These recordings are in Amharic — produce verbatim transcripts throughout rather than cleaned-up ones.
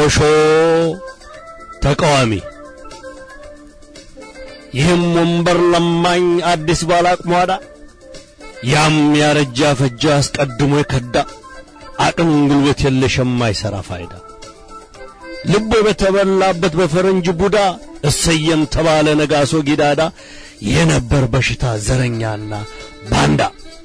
ኮሾ ተቃዋሚ ይህም ወንበር ለማኝ አዲስ ባላቅ ሟዳ ያም ያረጃ ፈጃ አስቀድሞ የከዳ አቅም ጉልበት የለሽም አይሰራ ፋይዳ ልቦ በተበላበት በፈረንጅ ቡዳ እሰየም ተባለ ነጋሶ ጊዳዳ የነበር በሽታ ዘረኛና ባንዳ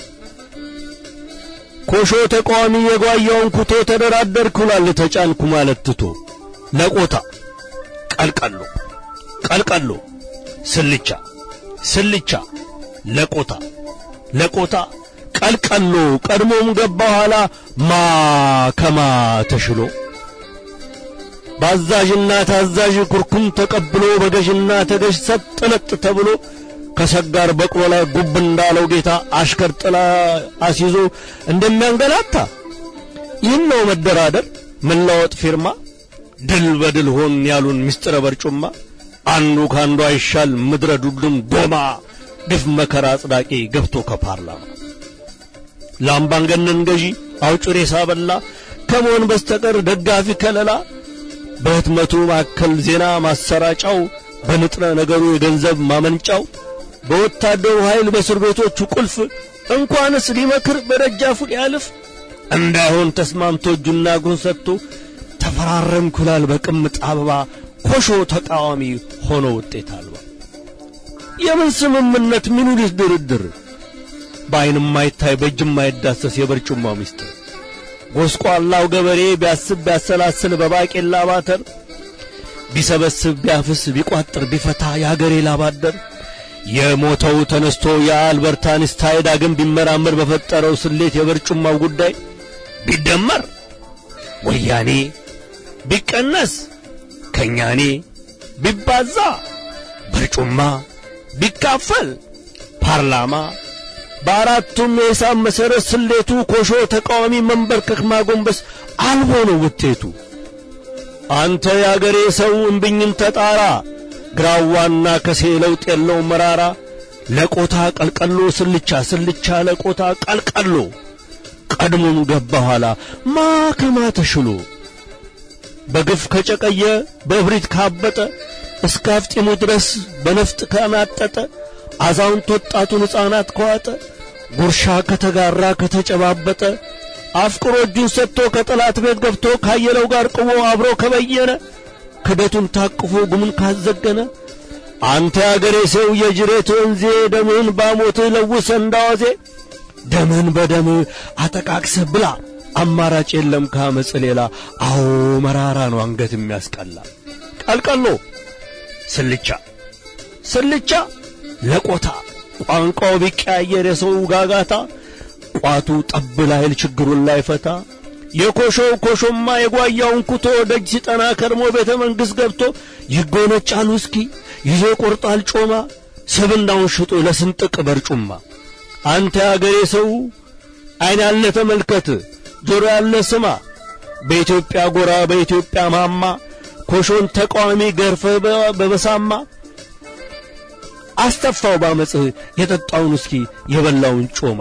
ኮሾ ተቃዋሚ የጓያውን ኩቶ ተደራደርኩላል ተጫንኩ ማለት ትቶ ለቆታ ቀልቀሎ ቀልቀሎ ስልቻ ስልቻ ለቆታ ለቆታ ቀልቀሎ ቀድሞም ገባ ኋላ ማ ከማ ተሽሎ ባዛዥና ታዛዥ ኩርኩም ተቀብሎ በገዥና ተገዥ ሰጥለጥ ተብሎ ከሰጋር በቅሎ ላይ ጉብ እንዳለው ጌታ አሽከር ጥላ አሲዞ እንደሚያንገላታ ይህን ነው መደራደር መለወጥ ፊርማ ድል በድል ሆን ያሉን ምስጥረ በርጩማ አንዱ ካንዱ አይሻል ምድረ ዱድም ዶማ ድፍ መከራ አጽዳቂ ገብቶ ከፓርላማ ላምባንገነን ገዢ አውጭሬ ሳበላ ከመሆን በስተቀር ደጋፊ ከለላ በህትመቱ ማከል ዜና ማሰራጫው በንጥረ ነገሩ የገንዘብ ማመንጫው በወታደሩ ኃይል በእስር ቤቶቹ ቁልፍ እንኳንስ ሊመክር በደጃፉ ያልፍ እንዳይሆን ተስማምቶ እጁና ጉን ሰጥቶ ተፈራረምኩላል በቅምጥ አበባ ኮሾ ተቃዋሚ ሆኖ ውጤት አልባ የምን ስምምነት ምን ይልስ ድርድር ባይንም ማይታይ በእጅም ማይዳሰስ የበርጩማው ሚስጥር ጎስቋላው ገበሬ ቢያስብ ቢያሰላስል በባቄላ ባተር ቢሰበስብ ቢያፍስ ቢቋጥር ቢፈታ ያገሬ ላባደር የሞተው ተነስቶ የአልበርት አንስታይን ዳግም ቢመራመር በፈጠረው ስሌት የበርጩማው ጉዳይ ቢደመር ወያኔ ቢቀነስ ከኛኔ ቢባዛ በርጩማ ቢካፈል ፓርላማ በአራቱም የሂሳብ መሰረት ስሌቱ ኮሾ ተቃዋሚ መንበርከክ ማጎንበስ አልቦ ነው ውጤቱ አንተ ያገሬ ሰው እምብኝን ተጣራ ግራዋና ከሴ ለውጥ የለው መራራ ለቆታ ቀልቀሎ ስልቻ ስልቻ ለቆታ ቀልቀሎ ቀድሞም ገባ ኋላ ማከማ ተሽሎ በግፍ ከጨቀየ በእብሪት ካበጠ እስካፍጢሙ ድረስ በነፍጥ ከማጠጠ አዛውንት ወጣቱን ሕፃናት ከዋጠ ጉርሻ ከተጋራ ከተጨባበጠ አፍቅሮ እጁን ሰጥቶ ከጠላት ቤት ገብቶ ካየለው ጋር ቆሞ አብሮ ከበየነ ክደቱን ታቅፎ ጉምን ካዘገነ አንተ ያገሬ ሰው የጅሬት ወንዜ ደምን ባሞት ለውሰ እንዳዋዜ ደምን በደም አጠቃቅሰ ብላ አማራጭ የለም ካመጽ ሌላ አዎ መራራ ነው አንገት የሚያስቀላ ቀልቀሎ ስልቻ ስልቻ ለቆታ ቋንቋው ቢቀያየር የሰው ጋጋታ ቋቱ ጠብ ላይል ችግሩን ላይ ፈታ የኮሾው ኮሾማ የጓያውን ኩቶ ደጅ ሲጠና ከርሞ ቤተ መንግስት ገብቶ ይጎነጫል ውስኪ ይዞ ቆርጣል ጮማ ሰብንዳውን ሽጦ ለስንጥቅ በርጩማ አንተ ያገሬ ሰው አይን ያለ ተመልከት ጆሮ ያለ ስማ በኢትዮጵያ ጎራ በኢትዮጵያ ማማ ኮሾን ተቃዋሚ ገርፈ በበሳማ አስተፋው ባመጽ የጠጣውን ውስኪ የበላውን ጮማ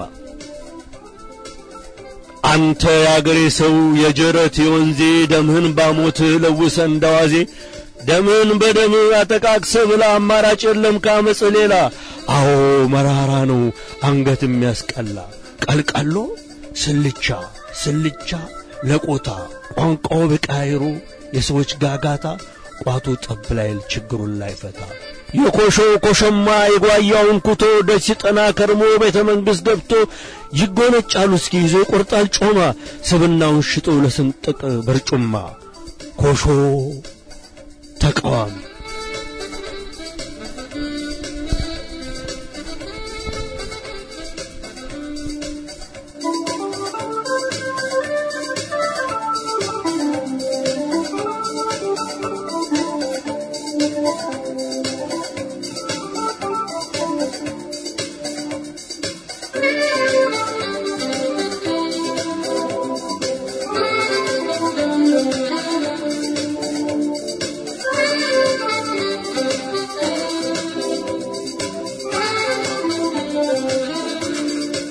አንተ ያገሬ ሰው የጀረት የወንዜ ደምህን ባሞት ለውሰ እንዳዋዜ ደምህን በደም አጠቃቅሰ ብላ አማራጭ የለም ካመጽ ሌላ አዎ መራራ ነው አንገት የሚያስቀላ ቀልቀሎ ስልቻ ስልቻ ለቆታ ቋንቋው በቃይሩ የሰዎች ጋጋታ ቋቱ ጠብ ላይል ችግሩን ላይ ፈታ የኮሾ ኮሸማ የጓያውን ኩቶ ደጅ ሲጠና ከርሞ ቤተ መንግስት ገብቶ ይጎነጫል ውስኪ ይዞ ቆርጣል ጮማ ሰብናውን ሽጦ ለስንጥቅ በርጩማ ኮሾ ተቃዋሚ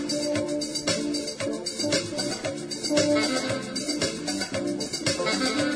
Thank you.